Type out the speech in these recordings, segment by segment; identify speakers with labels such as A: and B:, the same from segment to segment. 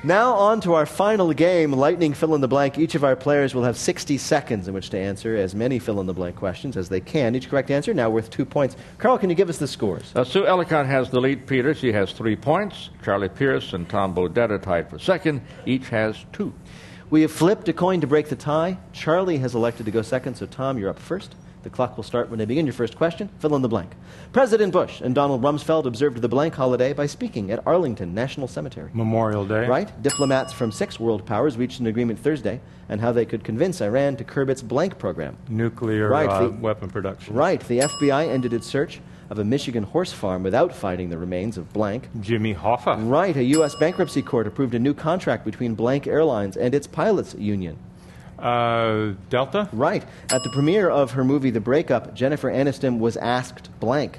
A: Now on to our final game, Lightning Fill-in-the-Blank. Each of our players will have 60 seconds in which to answer as many fill-in-the-blank questions as they can. Each correct answer now worth 2 points. Carl, can you give us the scores?
B: Sue Ellicott has the lead, Peter. She has 3 points. Charlie Pierce and Tom Bodette are tied for second. Each has 2.
A: We have flipped a coin to break the tie. Charlie has elected to go second, so Tom, you're up first. The clock will start when I begin your first question. Fill in the blank. President Bush and Donald Rumsfeld observed the blank holiday by speaking at Arlington National Cemetery.
C: Memorial Day.
A: Right. Diplomats from 6 world powers reached an agreement Thursday on how they could convince Iran to curb its blank program.
C: Nuclear weapon production.
A: Right. The FBI ended its search of a Michigan horse farm without finding the remains of blank.
C: Jimmy Hoffa.
A: Right. A U.S. bankruptcy court approved a new contract between blank Airlines and its pilots' union.
C: Delta?
A: Right. At the premiere of her movie The Breakup, Jennifer Aniston was asked blank.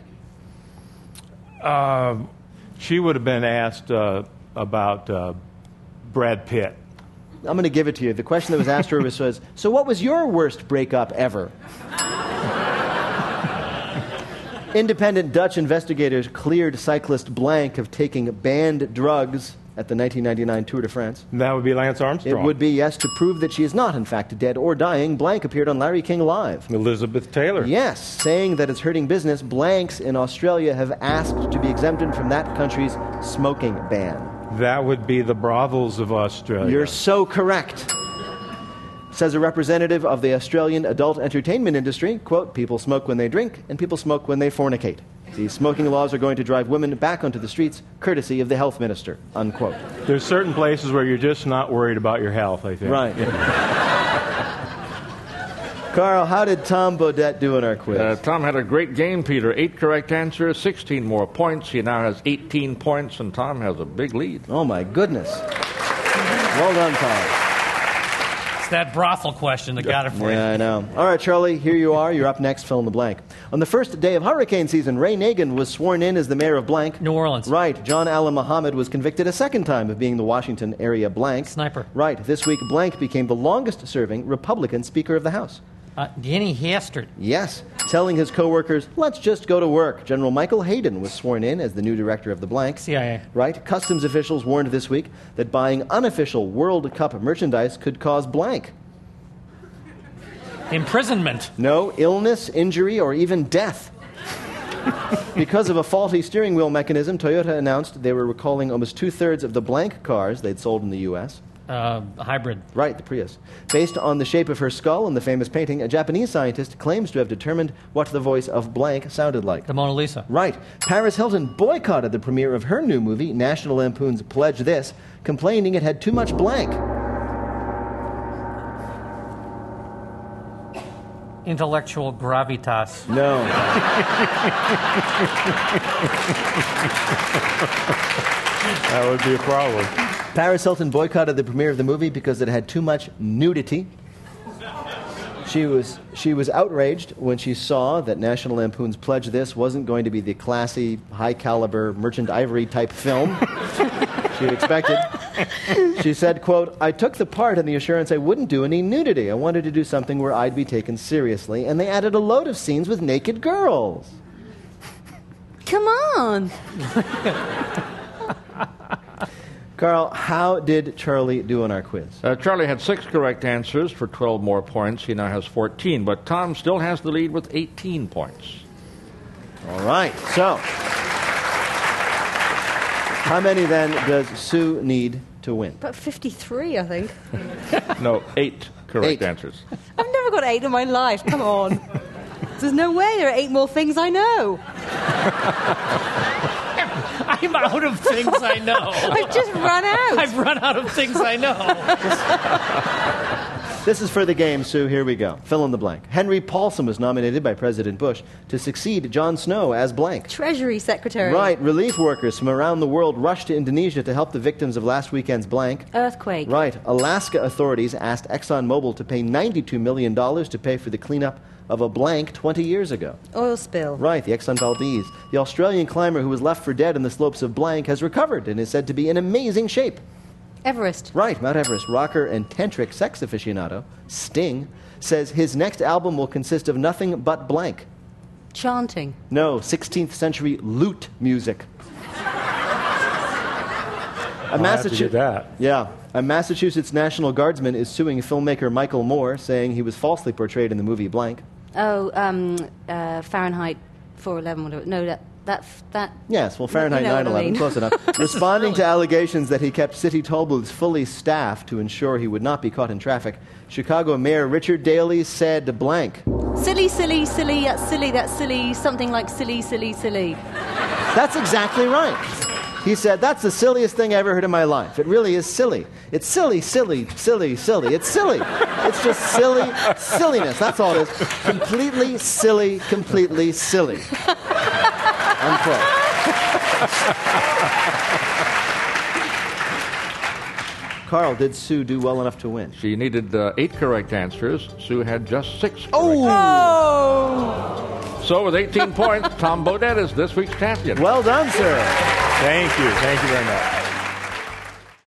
C: She would have been asked about Brad Pitt.
A: I'm going to give it to you. The question that was asked her was, so what was your worst breakup ever? Independent Dutch investigators cleared cyclist blank of taking banned drugs at the 1999 Tour de France.
C: That would be Lance Armstrong.
A: It would be, yes. To prove that she is not, in fact, dead or dying, blank appeared on Larry King Live.
C: Elizabeth Taylor.
A: Yes, saying that it's hurting business, blanks in Australia have asked to be exempted from that country's smoking ban.
C: That would be the brothels of Australia.
A: You're so correct. Says a representative of the Australian adult entertainment industry, quote, people smoke when they drink and people smoke when they fornicate. These smoking laws are going to drive women back onto the streets, courtesy of the health minister, unquote.
C: There's certain places where you're just not worried about your health, I think.
A: Right. Carl, how did Tom Bodette do in our quiz?
B: Tom had a great game, Peter. 8 correct answers, 16 more points. He now has 18 points, and Tom has a big lead.
A: Oh, my goodness. Well done, Tom.
D: It's that brothel question that got it for you.
A: Yeah, I know. All right, Charlie, here you are. You're up next, fill in the blank. On the first day of hurricane season, Ray Nagin was sworn in as the mayor of blank.
D: New Orleans.
A: Right. John Allen Muhammad was convicted a second time of being the Washington area blank.
D: Sniper.
A: Right. This week, blank became the longest-serving Republican Speaker of the House.
D: Denny Hastert.
A: Yes. Telling his co-workers, let's just go to work. General Michael Hayden was sworn in as the new director of the blank.
D: CIA.
A: Right. Customs officials warned this week that buying unofficial World Cup merchandise could cause blank.
D: Imprisonment.
A: No, illness, injury, or even death. Because of a faulty steering wheel mechanism, Toyota announced they were recalling almost 2/3 of the blank cars they'd sold in the U.S.
D: Hybrid.
A: Right, the Prius. Based on the shape of her skull in the famous painting, a Japanese scientist claims to have determined what the voice of blank sounded like.
D: The Mona Lisa.
A: Right. Paris Hilton boycotted the premiere of her new movie, National Lampoon's Pledge This, complaining it had too much blank.
D: Intellectual gravitas.
A: No.
C: That would be a problem.
A: Paris Hilton boycotted the premiere of the movie because it had too much nudity. She was outraged when she saw that National Lampoon's Pledge This wasn't going to be the classy, high-caliber Merchant Ivory type film she had expected. She said, quote, I took the part on the assurance I wouldn't do any nudity. I wanted to do something where I'd be taken seriously, and they added a load of scenes with naked girls.
E: Come on.
A: Carl, how did Charlie do on our quiz?
B: Charlie had 6 correct answers for 12 more points. He now has 14, but Tom still has the lead with 18 points.
A: All right, so how many then does Sue need to win?
E: About 53, I think.
B: No, 8 correct
A: 8.
B: answers.
E: I've never got 8 in my life. Come on. There's no way there are 8 more things I know.
D: I'm out of things I know.
E: I've just run out.
D: I've run out of things I know.
A: This is for the game, Sue. Here we go. Fill in the blank. Henry Paulson was nominated by President Bush to succeed Jon Snow as blank.
E: Treasury Secretary.
A: Right. Relief workers from around the world rushed to Indonesia to help the victims of last weekend's blank.
E: Earthquake.
A: Right. Alaska authorities asked ExxonMobil to pay $92 million to pay for the cleanup of a blank 20 years ago.
E: Oil spill.
A: Right, the Exxon Valdez. The Australian climber who was left for dead in the slopes of blank has recovered and is said to be in amazing shape.
E: Everest.
A: Right, Mount Everest. Rocker and tantric sex aficionado, Sting, says his next album will consist of nothing but blank.
E: Chanting.
A: No, 16th century lute music.
C: I'll have to get that.
A: Yeah. A Massachusetts National Guardsman is suing filmmaker Michael Moore, saying he was falsely portrayed in the movie blank.
E: Oh, Fahrenheit 411. Whatever. No, that.
A: Yes, well, Fahrenheit
E: You know what I
A: 9/11,
E: mean.
A: close enough. Responding to allegations that he kept city toll booths fully staffed to ensure he would not be caught in traffic, Chicago Mayor Richard Daley said blank.
E: Silly, silly, silly, that's silly, something like silly, silly, silly.
A: That's exactly right. He said, that's the silliest thing I ever heard in my life. It really is silly. It's silly, silly, silly, silly. It's silly. It's just silly, silliness. That's all it is. Completely silly, completely silly. Unquote. Carl, did Sue do well enough to win?
B: She needed 8 correct answers. Sue had just 6 correct.
E: Oh!
B: So with 18 points, Tom Bodett is this week's champion.
A: Well done, sir.
C: Thank you. Thank you very much.